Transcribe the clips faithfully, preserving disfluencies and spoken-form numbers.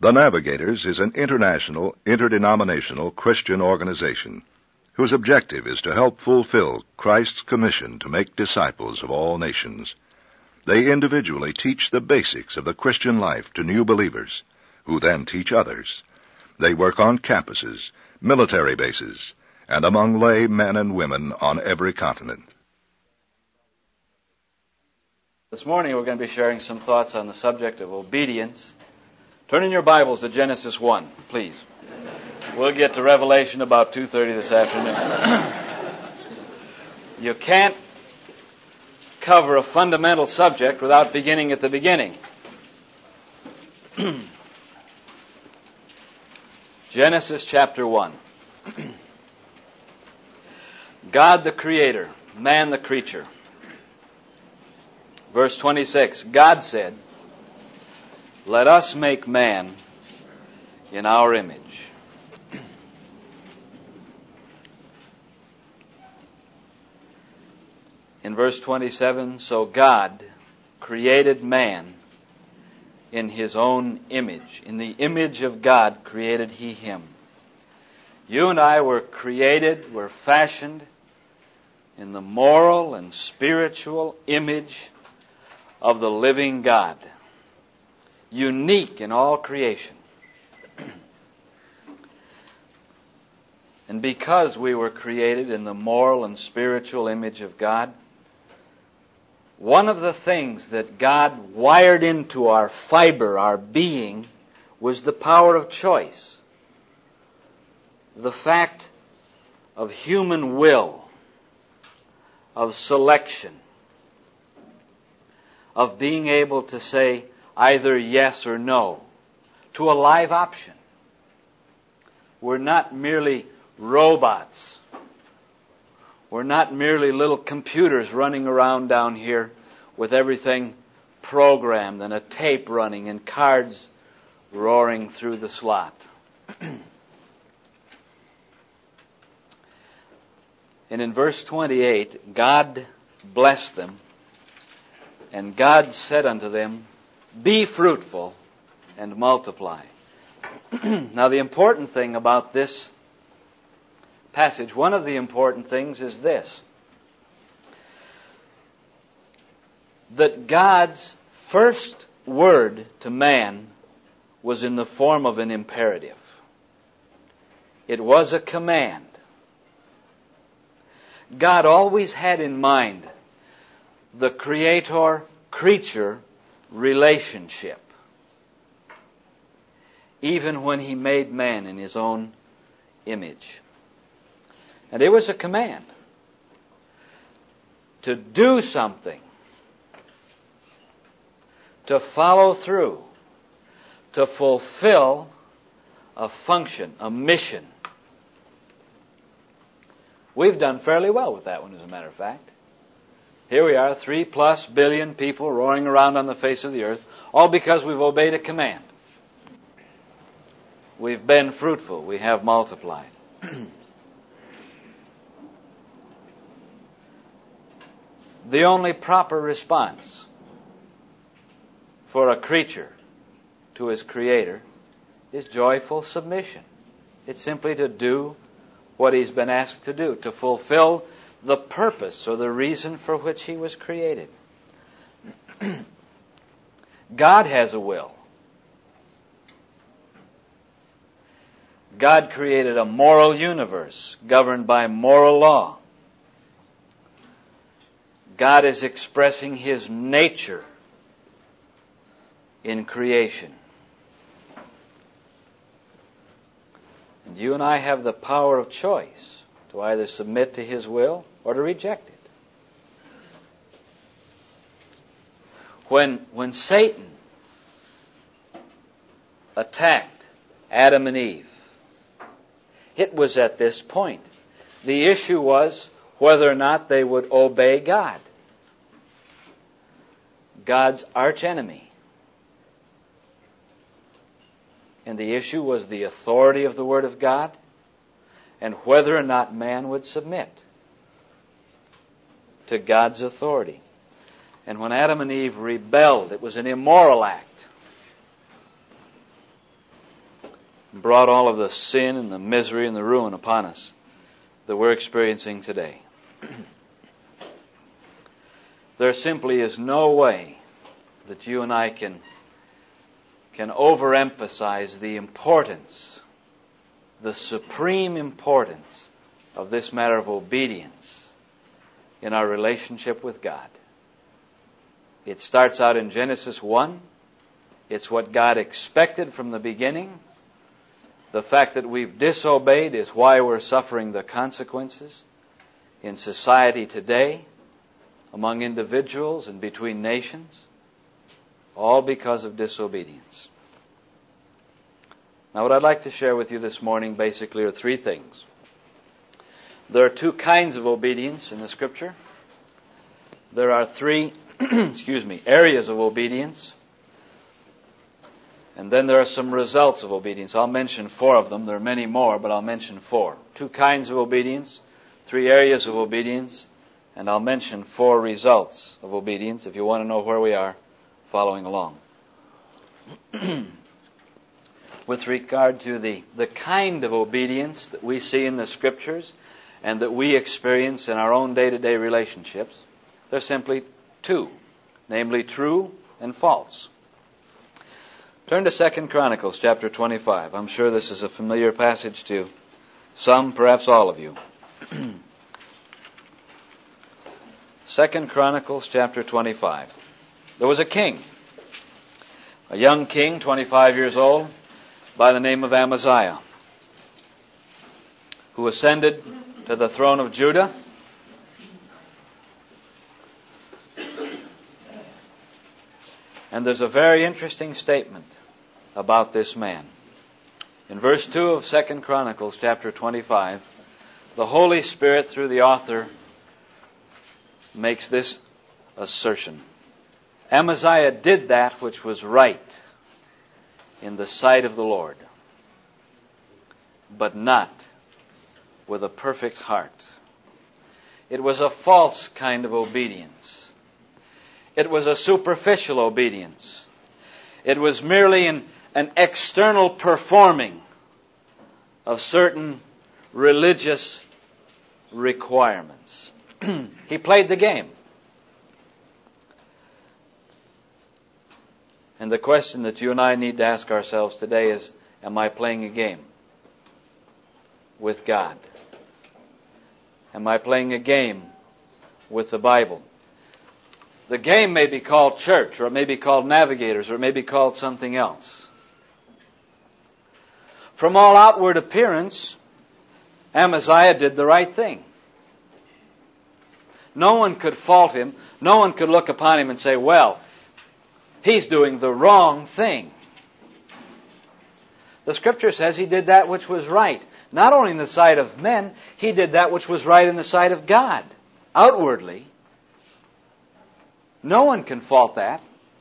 The Navigators is an international, interdenominational Christian organization whose objective is to help fulfill Christ's commission to make disciples of all nations. They individually teach the basics of the Christian life to new believers, who then teach others. They work on campuses, military bases, and among lay men and women on every continent. This morning we're going to be sharing some thoughts on the subject of obedience. Turn in your Bibles to Genesis one, please. We'll get to Revelation about two thirty this afternoon. You can't cover a fundamental subject without beginning at the beginning. Genesis chapter one. God the Creator, man the creature. Verse twenty-six, God said, "Let us make man in our image." In verse twenty-seven, so God created man in his own image. In the image of God created he him. You and I were created, were fashioned in the moral and spiritual image of the living God. Unique in all creation. And because we were created in the moral and spiritual image of God, one of the things that God wired into our fiber, our being, was the power of choice. The fact of human will, of selection, of being able to say either yes or no to a live option. We're not merely robots. We're not merely little computers running around down here with everything programmed and a tape running and cards roaring through the slot. And in verse twenty-eight, God blessed them, and God said unto them, "Be fruitful and multiply." Now the important thing about this passage, one of the important things is this: that God's first word to man was in the form of an imperative. It was a command. God always had in mind the creator-creature relationship, even when he made man in his own image. And it was a command to do something, to follow through, to fulfill a function, a mission. We've done fairly well with that one, as a matter of fact. Here we are, three plus billion people roaring around on the face of the earth, all because we've obeyed a command. We've been fruitful. We have multiplied. The only proper response for a creature to his Creator is joyful submission. It's simply to do what he's been asked to do, to fulfill the purpose or the reason for which he was created. God has a will. God created a moral universe governed by moral law. God is expressing his nature in creation. And you and I have the power of choice to either submit to his will or to reject it. When, when Satan attacked Adam and Eve, it was at this point. The issue was whether or not they would obey God, God's archenemy. And the issue was the authority of the Word of God and whether or not man would submit to God's authority. And when Adam and Eve rebelled, it was an immoral act. brought all of the sin and the misery and the ruin upon us that we're experiencing today. There simply is no way that you and I can, can overemphasize the importance, the supreme importance of this matter of obedience in our relationship with God. It starts out in Genesis one. It's what God expected from the beginning. The fact that we've disobeyed is why we're suffering the consequences in society today, among individuals and between nations, all because of disobedience. Now, what I'd like to share with you this morning basically are three things. There are two kinds of obedience in the Scripture. There are three, excuse me, areas of obedience. And then there are some results of obedience. I'll mention four of them. There are many more, but I'll mention four. Two kinds of obedience, three areas of obedience, and I'll mention four results of obedience if you want to know where we are following along. With regard to the, the kind of obedience that we see in the Scriptures and that we experience in our own day-to-day relationships, there's simply two, namely true and false. Turn to Second Chronicles chapter twenty-five. I'm sure this is a familiar passage to some, perhaps all of you. Second Chronicles chapter twenty-five. There was a king, a young king, twenty-five years old, by the name of Amaziah, who ascended to the throne of Judah. And there's a very interesting statement about this man. In verse two of Second Chronicles chapter twenty-five, the Holy Spirit, through the author, makes this assertion. Amaziah did that which was right in the sight of the Lord, but not with a perfect heart. It was a false kind of obedience. It was a superficial obedience. It was merely an, an external performing of certain religious requirements. He played the game. And the question that you and I need to ask ourselves today is, am I playing a game with God? Am I playing a game with the Bible? The game may be called church, or it may be called navigators, or it may be called something else. From all outward appearance, Amaziah did the right thing. No one could fault him. No one could look upon him and say, well, he's doing the wrong thing. The Scripture says he did that which was right. Not only in the sight of men, he did that which was right in the sight of God. Outwardly. No one can fault that.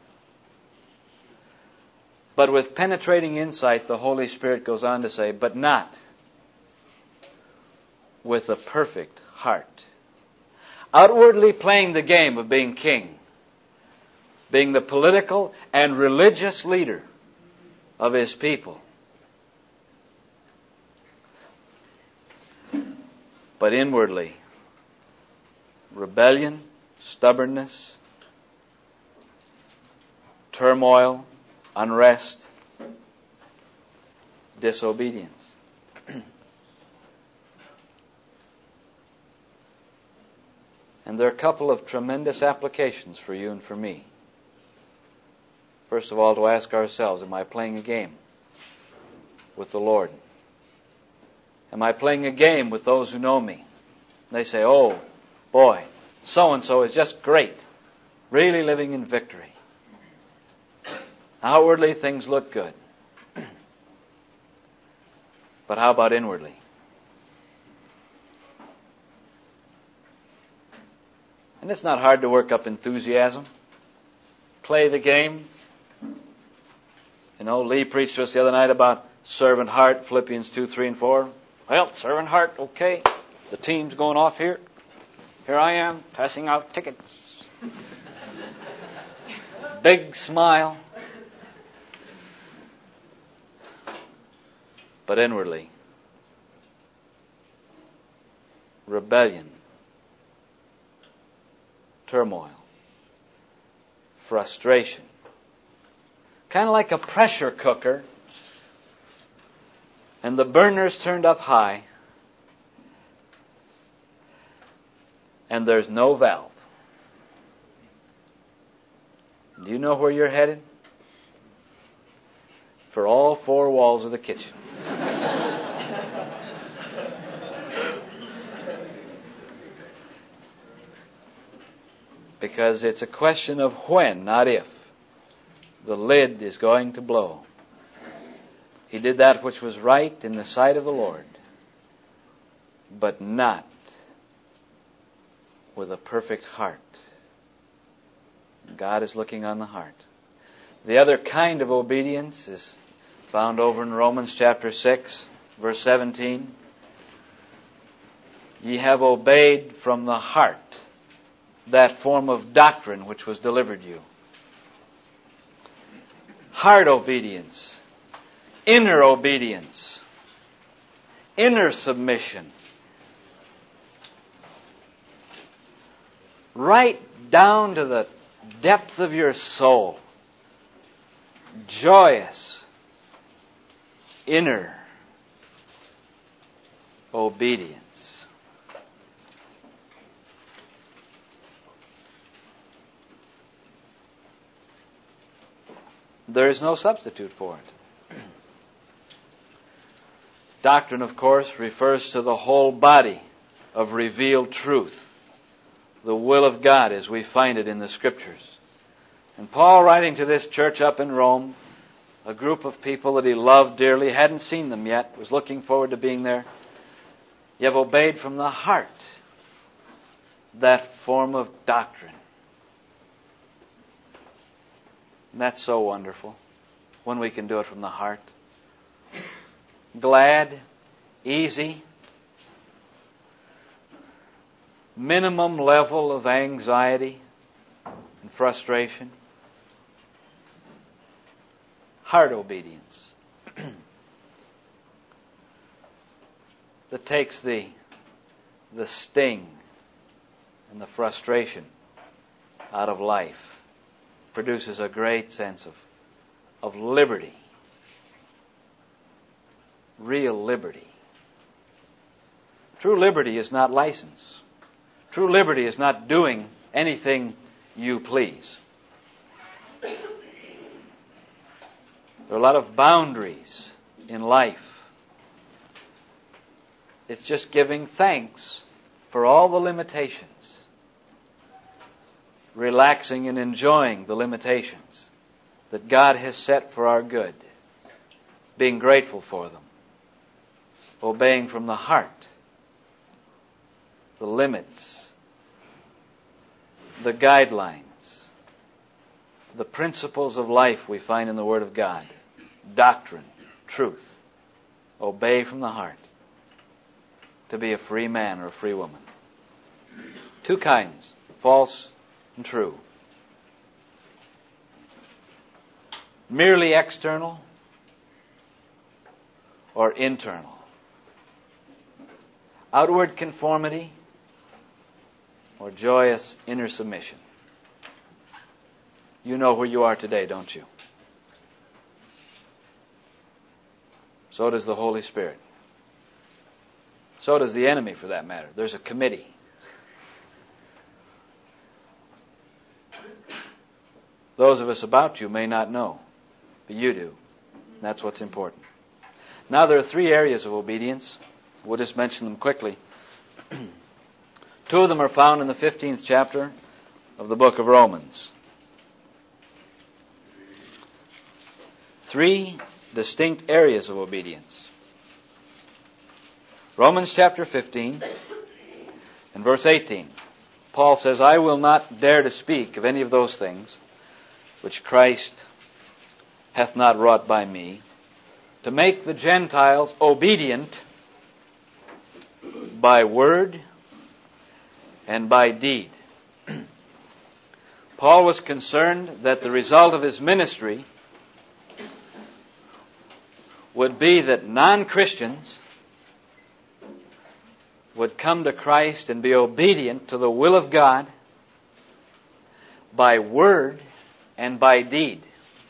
But with penetrating insight, the Holy Spirit goes on to say, but not with a perfect heart. Outwardly playing the game of being king, being the political and religious leader of his people. But inwardly, rebellion, stubbornness, turmoil, unrest, disobedience. And there are a couple of tremendous applications for you and for me. First of all, to ask ourselves, am I playing a game with the Lord? Am I playing a game with those who know me? They say, oh, boy, so-and-so is just great, really living in victory. Outwardly, things look good. But how about inwardly? And it's not hard to work up enthusiasm. Play the game. You know, Lee preached to us the other night about servant heart, Philippians two, three, and four. Well, servant heart, okay. The team's going off here. Here I am, passing out tickets. Big smile. but inwardly rebellion, turmoil, frustration. Kind of like a pressure cooker, and the burner's turned up high, and there's no valve. Do you know where you're headed? For all four walls of the kitchen. Because it's a question of when, not if, the lid is going to blow. He did that which was right in the sight of the Lord, but not with a perfect heart. God is looking on the heart. The other kind of obedience is found over in Romans chapter six, verse seventeen. Ye have obeyed from the heart that form of doctrine which was delivered you. Heart obedience, inner obedience, inner submission. Right down to the depth of your soul. Joyous, inner obedience. There is no substitute for it. Doctrine, of course, refers to the whole body of revealed truth, the will of God as we find it in the Scriptures. And Paul, writing to this church up in Rome, a group of people that he loved dearly, hadn't seen them yet, was looking forward to being there. You have obeyed from the heart that form of doctrine. And that's so wonderful when we can do it from the heart. Glad, easy, minimum level of anxiety and frustration. Heart obedience that takes the, the sting and the frustration out of life. Produces a great sense of, of liberty. Real liberty. True liberty is not license. True liberty is not doing anything you please. There are a lot of boundaries in life. It's just giving thanks for all the limitations. Relaxing and enjoying the limitations that God has set for our good. Being grateful for them. Obeying from the heart. The limits. The guidelines. The principles of life we find in the Word of God. Doctrine. Truth. Obey from the heart. To be a free man or a free woman. Two kinds. False and true. Merely external or internal. Outward conformity or joyous inner submission. You know where you are today, don't you? So does the Holy Spirit. So does the enemy, for that matter. There's a committee. Those of us about you may not know, but you do. That's what's important. Now there are three areas of obedience. We'll just mention them quickly. Two of them are found in the fifteenth chapter of the book of Romans. Three distinct areas of obedience. Romans chapter fifteen and verse eighteen. Paul says, I will not dare to speak of any of those things which Christ hath not wrought by me, to make the Gentiles obedient by word and by deed. Paul was concerned that the result of his ministry would be that non-Christians would come to Christ and be obedient to the will of God by word and by deed.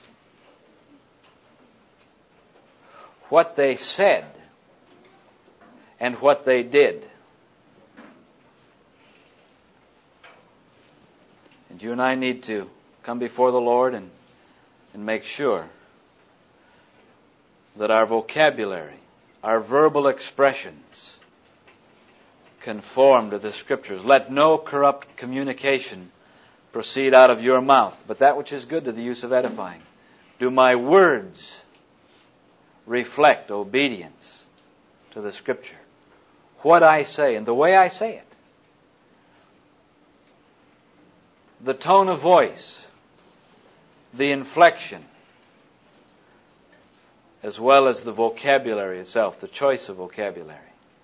What they said and what they did. And you and I need to come before the Lord and, and make sure that our vocabulary, our verbal expressions conform to the Scriptures. Let no corrupt communication proceed out of your mouth, but that which is good to the use of edifying. Do my words reflect obedience to the Scripture? What I say and the way I say it. The tone of voice, the inflection, as well as the vocabulary itself, the choice of vocabulary.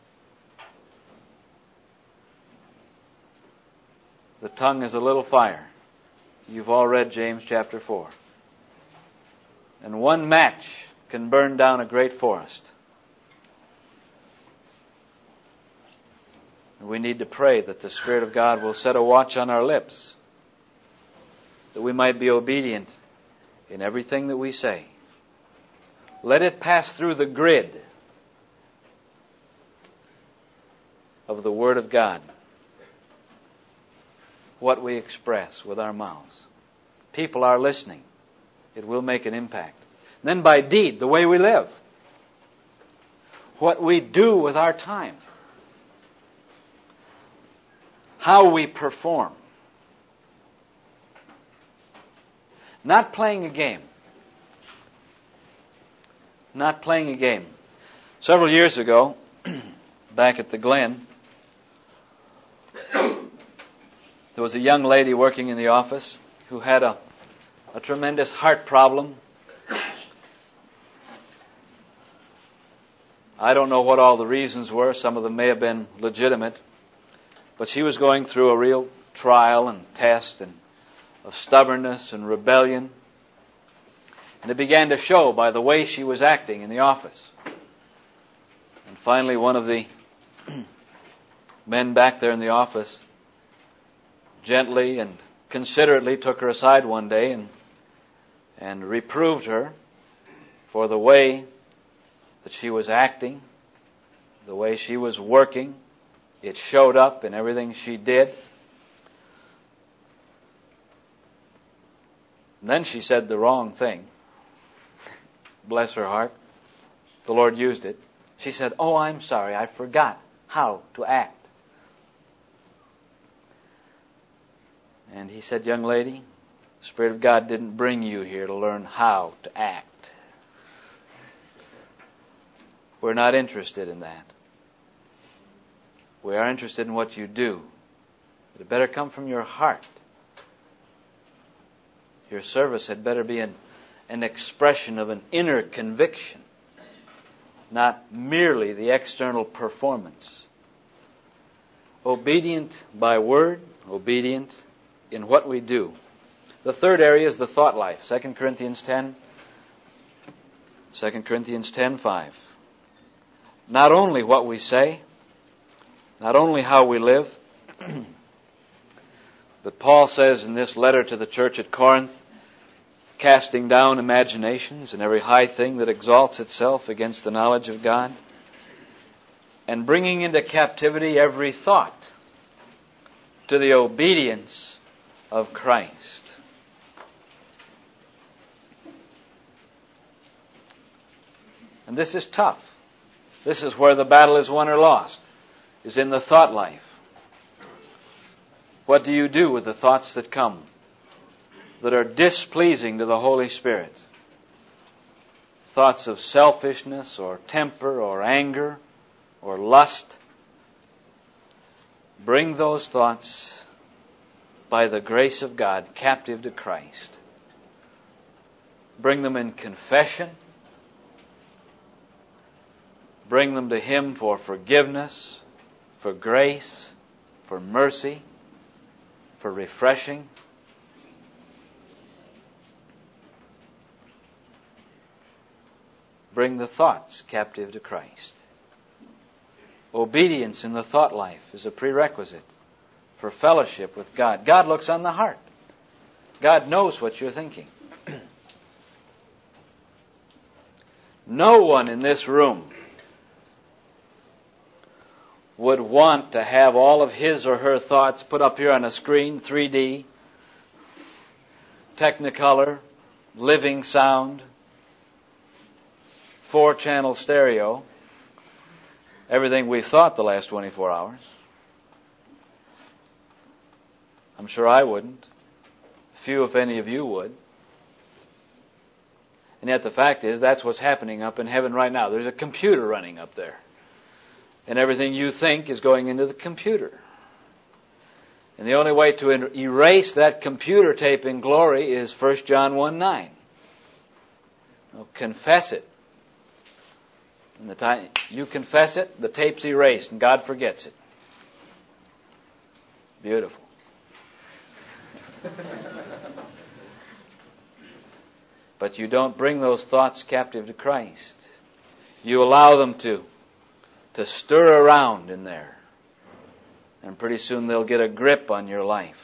The tongue is a little fire. You've all read James chapter four. And one match can burn down a great forest. And we need to pray that the Spirit of God will set a watch on our lips, that we might be obedient in everything that we say. Let it pass through the grid of the Word of God. What we express with our mouths. People are listening. It will make an impact. And then by deed, the way we live. What we do with our time. How we perform. Not playing a game. Not playing a game. Several years ago, back at the Glen, there was a young lady working in the office who had a, a tremendous heart problem. I don't know what all the reasons were. Some of them may have been legitimate. But she was going through a real trial and test and of stubbornness and rebellion. And it began to show by the way she was acting in the office. And finally one of the men back there in the office gently and considerately took her aside one day and and reproved her for the way that she was acting, the way she was working. It showed up in everything she did. And then she said the wrong thing. Bless her heart. The Lord used it. She said, "Oh, I'm sorry, I forgot how to act." And he said, "Young lady, the Spirit of God didn't bring you here to learn how to act. We're not interested in that. We are interested in what you do. But it better come from your heart. Your service had better be an, an expression of an inner conviction, not merely the external performance. Obedient by word, obedient in what we do." The third area is the thought life. Second Corinthians ten. Second Corinthians ten five. Not only what we say, not only how we live, but Paul says in this letter to the church at Corinth, casting down imaginations and every high thing that exalts itself against the knowledge of God, and bringing into captivity every thought to the obedience of Christ. And this is tough. This is where the battle is won or lost, is in the thought life. What do you do with the thoughts that come that are displeasing to the Holy Spirit? Thoughts of selfishness or temper or anger or lust. Bring those thoughts by the grace of God captive to Christ. Bring them in confession. Bring them to Him for forgiveness, for grace, for mercy, for refreshing. bring the thoughts captive to Christ. Obedience in the thought life is a prerequisite for fellowship with God. God looks on the heart. God knows what you're thinking. No one in this room would want to have all of his or her thoughts put up here on a screen, three D, Technicolor, living sound, four-channel stereo, everything we've thought the last twenty-four hours. I'm sure I wouldn't. Few, if any of you, would. And yet the fact is, that's what's happening up in heaven right now. There's a computer running up there. And everything you think is going into the computer. And the only way to er- erase that computer tape in glory is First John one nine. Now, confess it. And the time you confess it, the tape's erased and God forgets it. Beautiful. But you don't bring those thoughts captive to Christ. You allow them to, to stir around in there. And pretty soon they'll get a grip on your life.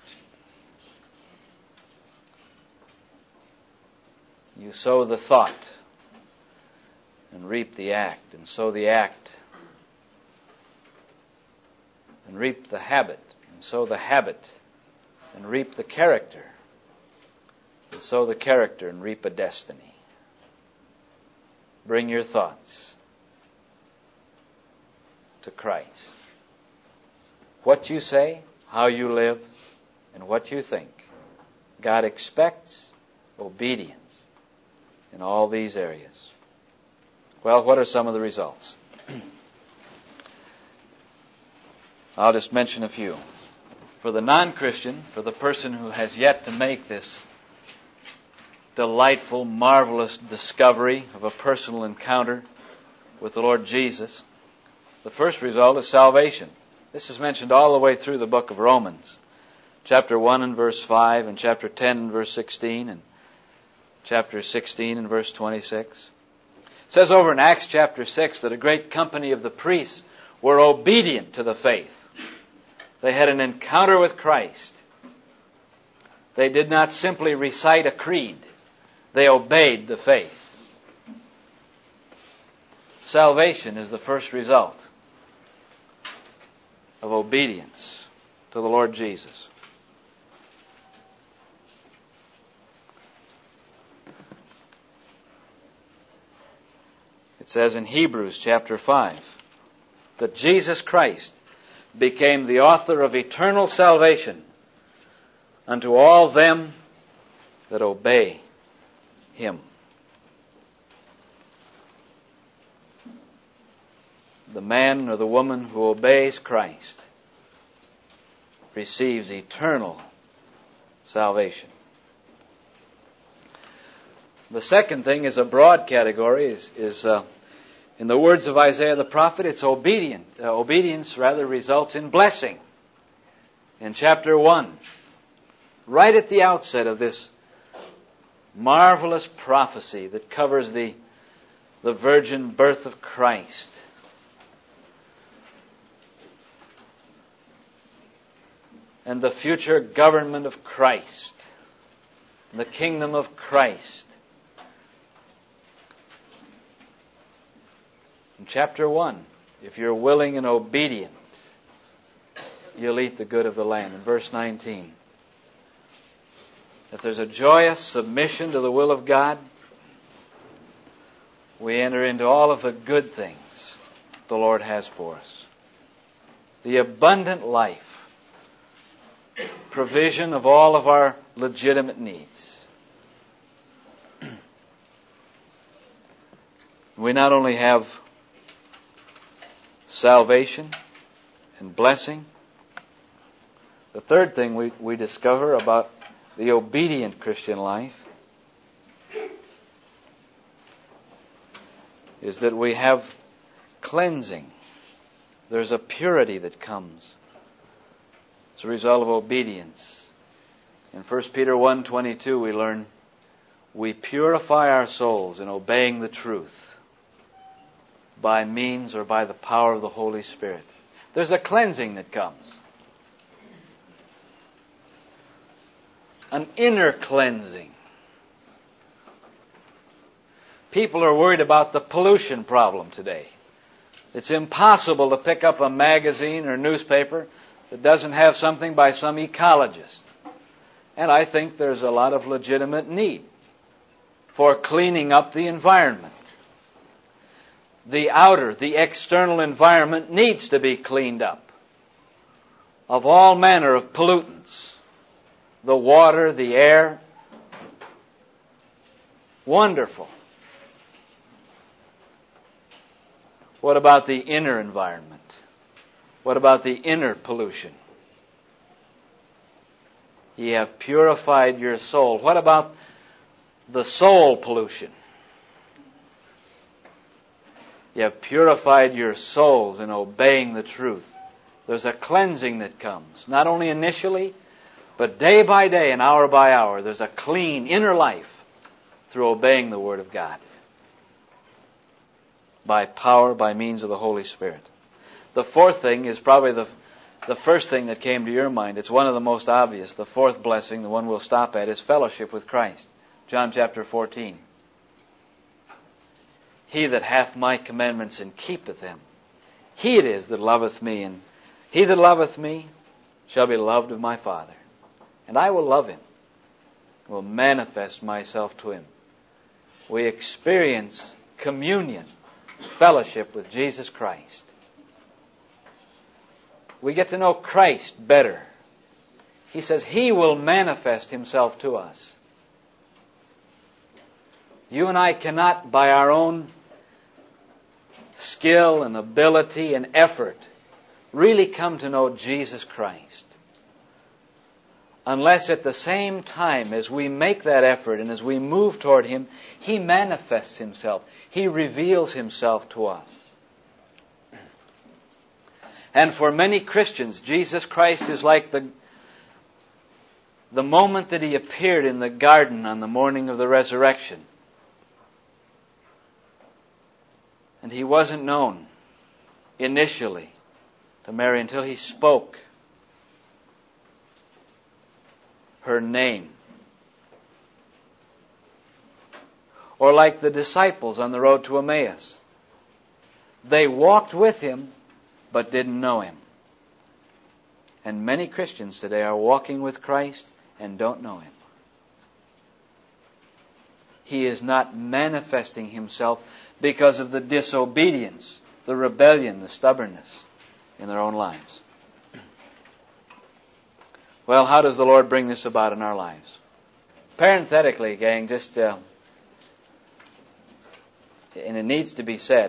You sow the thought and reap the act, and sow the act and reap the habit, and sow the habit and reap the character, and sow the character and reap a destiny. Bring your thoughts to Christ. What you say, how you live, and what you think. God expects obedience in all these areas. Well, what are some of the results? I'll just mention a few. For the non-Christian, for the person who has yet to make this delightful, marvelous discovery of a personal encounter with the Lord Jesus, the first result is salvation. This is mentioned all the way through the book of Romans. Chapter one and verse five, and chapter ten and verse sixteen, and chapter sixteen and verse twenty-six. It says over in Acts chapter six that a great company of the priests were obedient to the faith. They had an encounter with Christ. They did not simply recite a creed. They obeyed the faith. Salvation is the first result of obedience to the Lord Jesus. It says in Hebrews chapter five that Jesus Christ became the author of eternal salvation unto all them that obey Him. The man or the woman who obeys Christ receives eternal salvation. The second thing is a broad category, is, is uh, in the words of Isaiah the prophet, it's obedience. Uh, obedience rather results in blessing. In chapter one, right at the outset of this marvelous prophecy that covers the, the virgin birth of Christ, and the future government of Christ, the kingdom of Christ. In chapter one, if you're willing and obedient, you'll eat the good of the land. In verse nineteen, if there's a joyous submission to the will of God, we enter into all of the good things the Lord has for us. The abundant life, provision of all of our legitimate needs. We not only have salvation and blessing, the third thing we, we discover about the obedient Christian life is that we have cleansing. There's a purity that comes as a result of obedience. In First Peter one twenty-two we learn, we purify our souls in obeying the truth by means or by the power of the Holy Spirit. There's a cleansing that comes. An inner cleansing. People are worried about the pollution problem today. It's impossible to pick up a magazine or newspaper that doesn't have something by some ecologist. And I think there's a lot of legitimate need for cleaning up the environment. The outer, the external environment needs to be cleaned up of all manner of pollutants. The water, the air. Wonderful. What about the inner environment? What about the inner pollution? Ye have purified your soul. What about the soul pollution? You have purified your souls in obeying the truth. There's a cleansing that comes, not only initially, but day by day and hour by hour. There's a clean inner life through obeying the Word of God. By power, by means of the Holy Spirit. The fourth thing is probably the, the first thing that came to your mind. It's one of the most obvious. The fourth blessing, the one we'll stop at, is fellowship with Christ. John chapter fourteen. He that hath my commandments and keepeth them, he it is that loveth me, and he that loveth me shall be loved of my Father. And I will love him, will manifest myself to him. We experience communion, fellowship with Jesus Christ. We get to know Christ better. He says He will manifest Himself to us. You and I cannot, by our own skill and ability and effort, really come to know Jesus Christ unless at the same time as we make that effort and as we move toward Him, He manifests Himself. He reveals Himself to us. And for many Christians, Jesus Christ is like the, the moment that He appeared in the garden on the morning of the resurrection. And He wasn't known initially to Mary until He spoke her name. Or like the disciples on the road to Emmaus. They walked with Him, but didn't know Him. And many Christians today are walking with Christ and don't know Him. He is not manifesting Himself because of the disobedience, the rebellion, the stubbornness in their own lives. Well, how does the Lord bring this about in our lives? Parenthetically, gang, just, uh, and it needs to be said,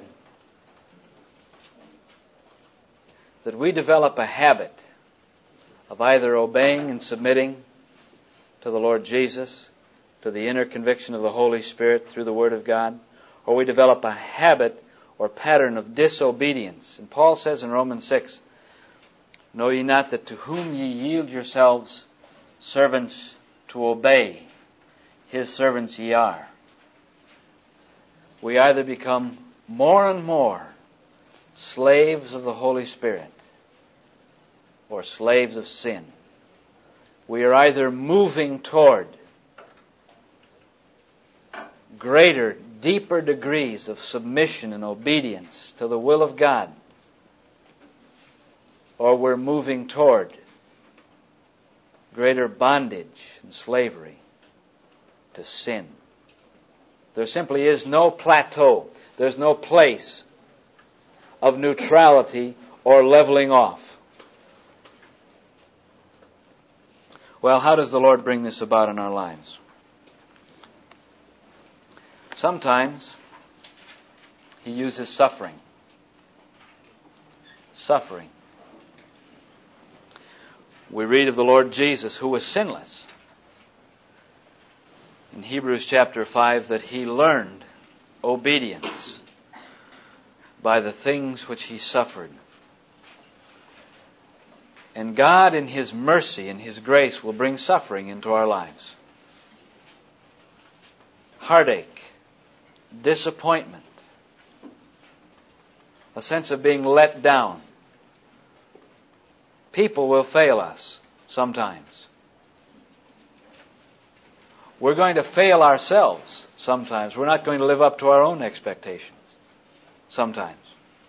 that we develop a habit of either obeying and submitting to the Lord Jesus, to the inner conviction of the Holy Spirit through the Word of God, or we develop a habit or pattern of disobedience. And Paul says in Romans six, know ye not that to whom ye yield yourselves servants to obey, His servants ye are. We either become more and more slaves of the Holy Spirit or slaves of sin. We are either moving toward greater, deeper degrees of submission and obedience to the will of God, or we're moving toward greater bondage and slavery to sin. There simply is no plateau. There's no place of neutrality or leveling off. Well, how does the Lord bring this about in our lives? Sometimes He uses suffering. Suffering. We read of the Lord Jesus, who was sinless, in Hebrews chapter five, that He learned obedience by the things which He suffered. And God, in His mercy and His grace, will bring suffering into our lives. heartache, disappointment, a sense of being let down. People will fail us sometimes. We're going to fail ourselves sometimes. We're not going to live up to our own expectations sometimes.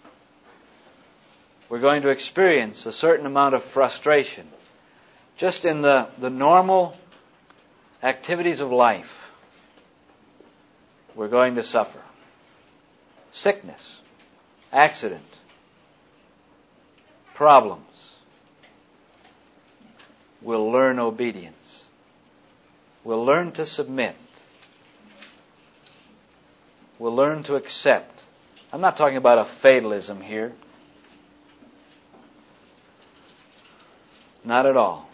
We're going to experience a certain amount of frustration just in the, the normal activities of life. We're going to suffer. Sickness, accident, problems. We'll learn obedience. We'll learn to submit. We'll learn to accept. I'm not talking about a fatalism here. Not at all.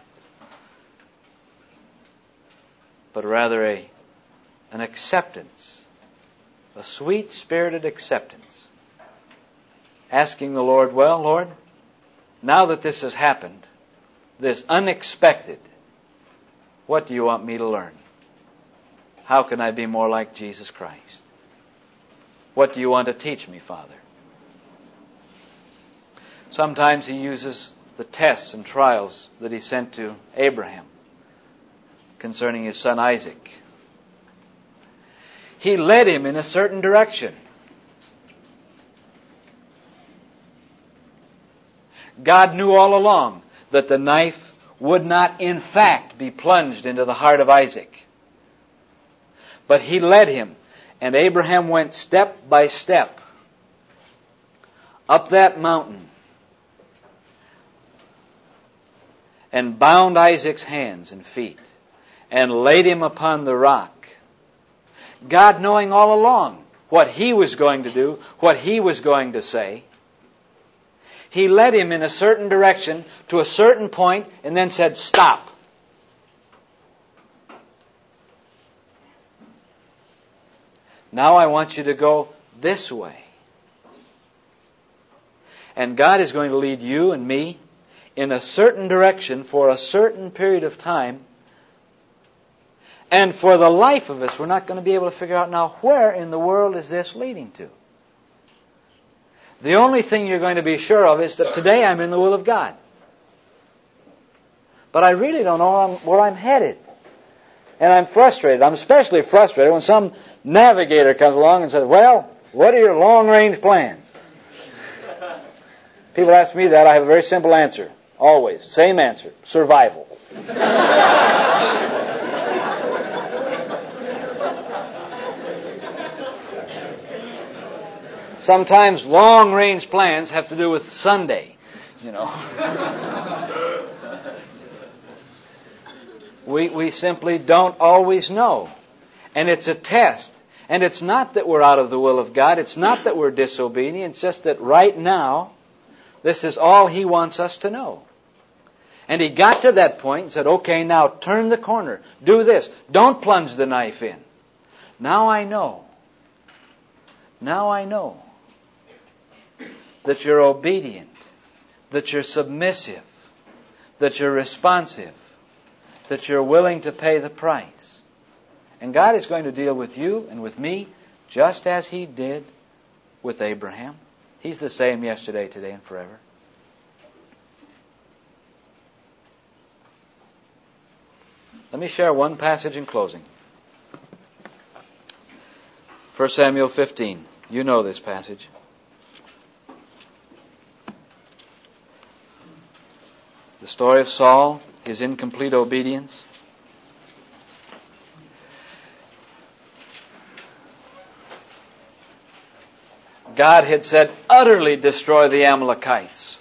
But rather a, an acceptance. A sweet-spirited acceptance. Asking the Lord, well, Lord, now that this has happened, this unexpected, what do you want me to learn? How can I be more like Jesus Christ? What do you want to teach me, Father? Sometimes He uses the tests and trials that He sent to Abraham concerning his son Isaac. He led him in a certain direction. God knew all along that the knife would not in fact be plunged into the heart of Isaac. But He led him, and Abraham went step by step up that mountain and bound Isaac's hands and feet and laid him upon the rock. God knowing all along what He was going to do, what He was going to say. He led him in a certain direction to a certain point and then said, stop. Now I want you to go this way. And God is going to lead you and me in a certain direction for a certain period of time. And for the life of us, we're not going to be able to figure out now, where in the world is this leading to? The only thing you're going to be sure of is that today I'm in the will of God. But I really don't know where I'm headed. And I'm frustrated. I'm especially frustrated when some navigator comes along and says, well, what are your long-range plans? People ask me that. I have a very simple answer. Always. Same answer. Survival. Sometimes long-range plans have to do with Sunday, you know. we we simply don't always know. And it's a test. And it's not that we're out of the will of God. It's not that we're disobedient. It's just that right now, this is all He wants us to know. And He got to that point and said, okay, now turn the corner. Do this. Don't plunge the knife in. Now I know. Now I know that you're obedient, that you're submissive, that you're responsive, that you're willing to pay the price. And God is going to deal with you and with me just as He did with Abraham. He's the same yesterday, today, and forever. Let me share one passage in closing. First Samuel fifteen. You know this passage. The story of Saul, his incomplete obedience. God had said, utterly destroy the Amalekites.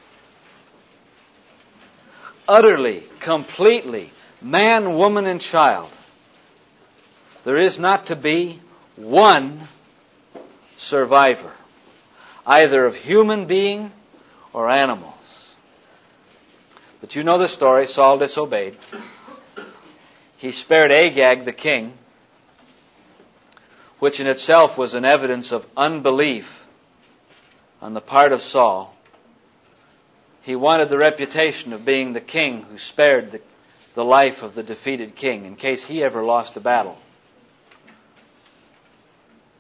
Utterly, completely, man, woman, and child. There is not to be one survivor, either of human being or animals. But you know the story. Saul disobeyed. He spared Agag the king, which in itself was an evidence of unbelief on the part of Saul. He wanted the reputation of being the king who spared the, the life of the defeated king in case he ever lost a battle.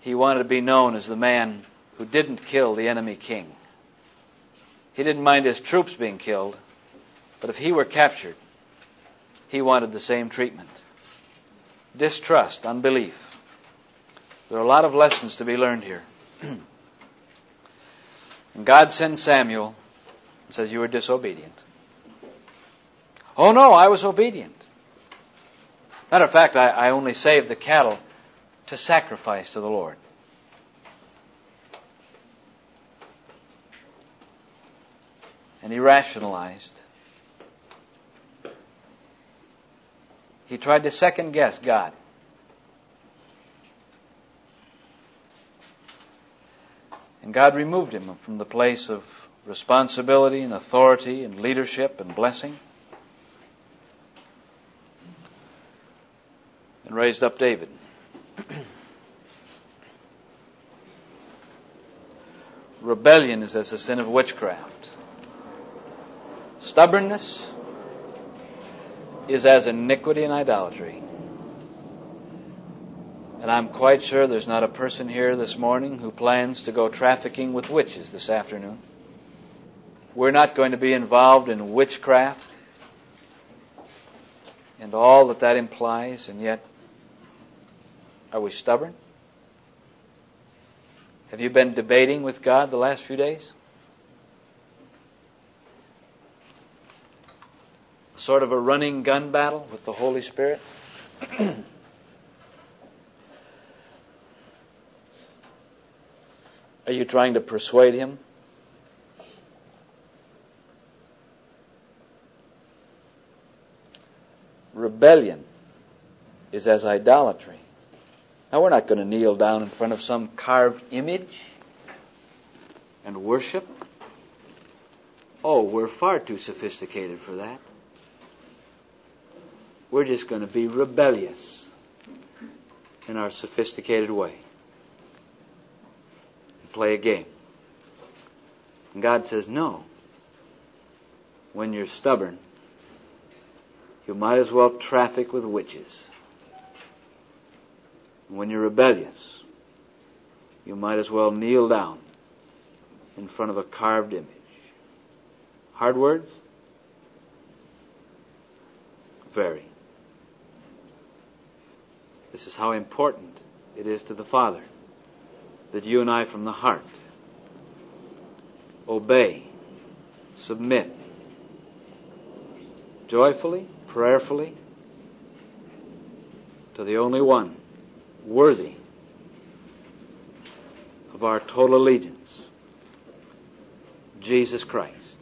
he wanted to be known as the man who didn't kill the enemy king. He didn't mind his troops being killed, but if he were captured, he wanted the same treatment. Distrust, unbelief. There are a lot of lessons to be learned here. And God sends Samuel and says, you were disobedient. Oh no, I was obedient. Matter of fact, I, I only saved the cattle to sacrifice to the Lord. And he rationalized. He tried to second guess God. And God removed him from the place of responsibility and authority and leadership and blessing. And raised up David. Rebellion is as the sin of witchcraft. Stubbornness is as iniquity and idolatry. And I'm quite sure there's not a person here this morning who plans to go trafficking with witches this afternoon. We're not going to be involved in witchcraft and all that that implies, and yet, are we stubborn? Have you been debating with God the last few days? Sort of a running gun battle with the Holy Spirit? Are you trying to persuade Him? Rebellion is as idolatry. Now, we're not going to kneel down in front of some carved image and worship. Oh, we're far too sophisticated for that. We're just going to be rebellious in our sophisticated way. And play a game. And God says, no. When you're stubborn, you might as well traffic with witches. When you're rebellious, you might as well kneel down in front of a carved image. Hard words? Very. This is how important it is to the Father that you and I from the heart obey, submit, joyfully, prayerfully, to the only one worthy of our total allegiance, Jesus Christ.